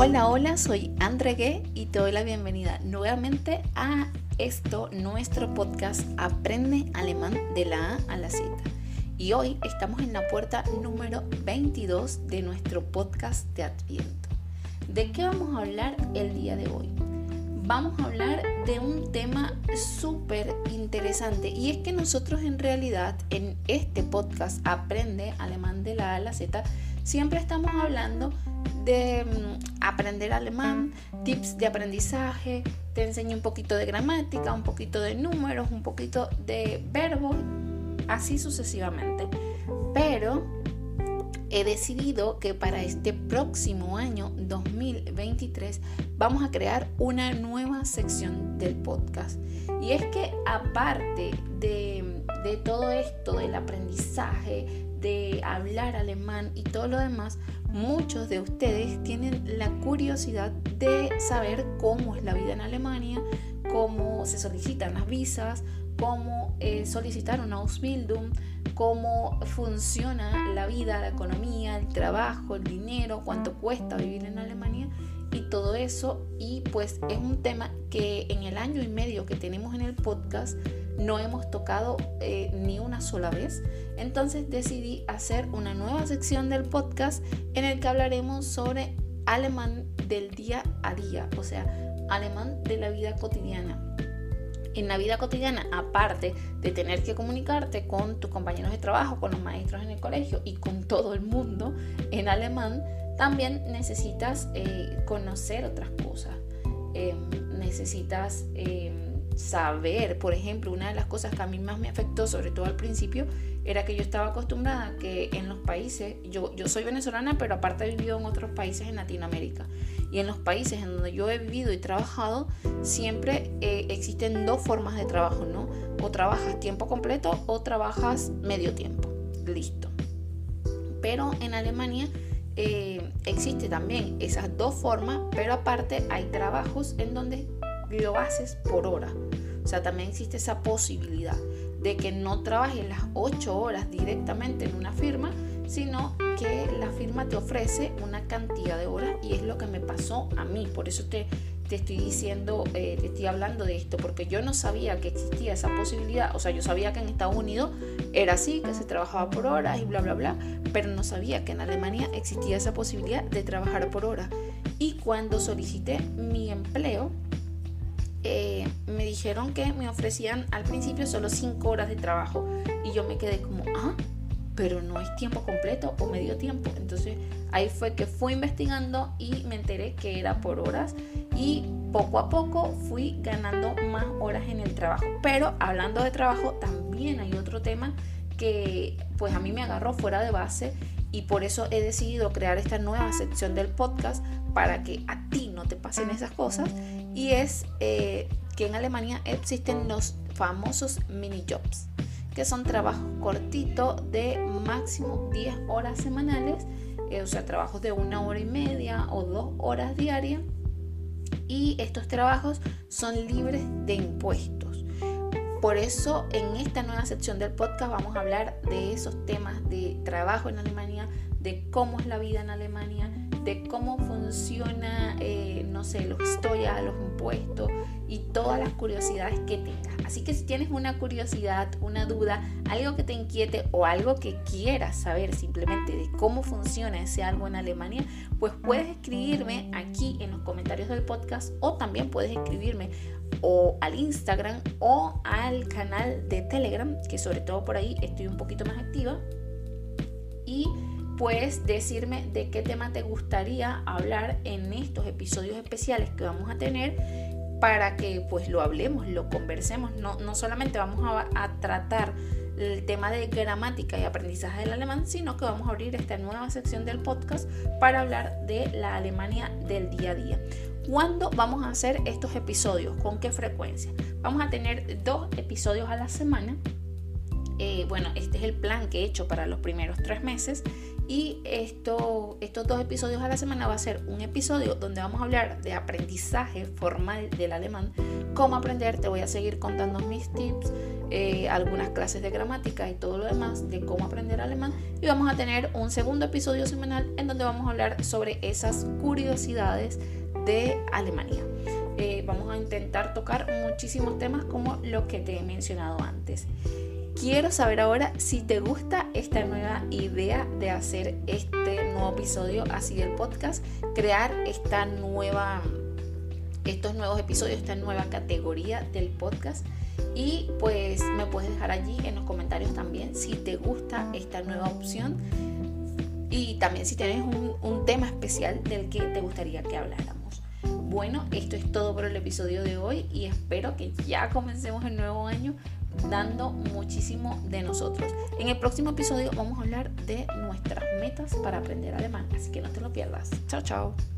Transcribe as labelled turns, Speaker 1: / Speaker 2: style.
Speaker 1: Hola, hola, soy Andregué y te doy la bienvenida nuevamente a nuestro podcast Aprende Alemán de la A a la Z. Y hoy estamos en la puerta número 22 de nuestro podcast de Adviento. ¿De qué vamos a hablar el día de hoy? Vamos a hablar de un tema súper interesante, y es que nosotros en realidad en este podcast Aprende Alemán de la A a la Z siempre estamos hablando de aprender alemán, tips de aprendizaje, te enseño un poquito de gramática, un poquito de números, un poquito de verbos, así sucesivamente. Pero he decidido que para este próximo año 2023 vamos a crear una nueva sección del podcast. Y es que aparte de todo esto del aprendizaje, de hablar alemán y todo lo demás, muchos de ustedes tienen la curiosidad de saber cómo es la vida en Alemania, cómo se solicitan las visas, cómo solicitar una Ausbildung, cómo funciona la vida, la economía, el trabajo, el dinero, cuánto cuesta vivir en Alemania y todo eso. Y pues es un tema que en el año y medio que tenemos en el podcast no hemos tocado ni una sola vez. Entonces decidí hacer una nueva sección del podcast en el que hablaremos sobre alemán del día a día, o sea, alemán de la vida cotidiana. En la vida cotidiana, aparte de tener que comunicarte con tus compañeros de trabajo, con los maestros en el colegio y con todo el mundo en alemán, también necesitas conocer otras cosas. Necesitas saber, por ejemplo, una de las cosas que a mí más me afectó, sobre todo al principio, era que yo estaba acostumbrada a que en los países, yo soy venezolana, pero aparte he vivido en otros países en Latinoamérica, y en los países en donde yo he vivido y trabajado, siempre existen dos formas de trabajo, ¿no? O trabajas tiempo completo o trabajas medio tiempo, listo. Pero en Alemania existe también esas dos formas, pero aparte hay trabajos en donde lo haces por hora. O sea, también existe esa posibilidad de que no trabajes las 8 horas directamente en una firma, sino que la firma te ofrece una cantidad de horas, y es lo que me pasó a mí. Por eso te estoy diciendo, te estoy hablando de esto, porque yo no sabía que existía esa posibilidad. O sea, yo sabía que en Estados Unidos era así, que se trabajaba por horas y bla, bla, bla, pero no sabía que en Alemania existía esa posibilidad de trabajar por horas. Y cuando solicité mi empleo, me dijeron que me ofrecían al principio solo 5 horas de trabajo, y yo me quedé como, pero no es tiempo completo o medio tiempo. Entonces ahí fue que fui investigando y me enteré que era por horas, y poco a poco fui ganando más horas en el trabajo. Pero hablando de trabajo, también hay otro tema que pues a mí me agarró fuera de base, y por eso he decidido crear esta nueva sección del podcast para que a ti no te pasen esas cosas. Y es que en Alemania existen los famosos mini jobs, que son trabajos cortitos de máximo 10 horas semanales, o sea, trabajos de 1 hora y media o 2 horas diarias, y estos trabajos son libres de impuestos. Por eso en esta nueva sección del podcast vamos a hablar de esos temas de trabajo en Alemania, de cómo es la vida en Alemania, de cómo funciona, los Steuer, los impuestos y todas las curiosidades que tengas. Así que si tienes una curiosidad, una duda, algo que te inquiete o algo que quieras saber simplemente de cómo funciona ese algo en Alemania, pues puedes escribirme aquí en los comentarios del podcast, o también puedes escribirme o al Instagram o al canal de Telegram, que sobre todo por ahí estoy un poquito más activa, y puedes decirme de qué tema te gustaría hablar en estos episodios especiales que vamos a tener, para que pues lo hablemos, lo conversemos. No solamente vamos a tratar el tema de gramática y aprendizaje del alemán, sino que vamos a abrir esta nueva sección del podcast para hablar de la Alemania del día a día. ¿Cuándo vamos a hacer estos episodios? ¿Con qué frecuencia? Vamos a tener 2 episodios a la semana. Este es el plan que he hecho para los primeros 3 meses, Y estos 2 episodios a la semana va a ser un episodio donde vamos a hablar de aprendizaje formal del alemán, cómo aprender. Te voy a seguir contando mis tips, algunas clases de gramática y todo lo demás de cómo aprender alemán. Y vamos a tener un segundo episodio semanal en donde vamos a hablar sobre esas curiosidades de Alemania. Vamos a intentar tocar muchísimos temas como los que te he mencionado antes. Quiero saber ahora si te gusta esta nueva idea de hacer este nuevo episodio así del podcast, crear estos nuevos episodios, esta nueva categoría del podcast. Y pues me puedes dejar allí en los comentarios también si te gusta esta nueva opción y también si tienes un tema especial del que te gustaría que habláramos. Bueno, esto es todo por el episodio de hoy y espero que ya comencemos el nuevo año dando muchísimo de nosotros. En el próximo episodio vamos a hablar de nuestras metas para aprender alemán, así que no te lo pierdas. Chao, chao.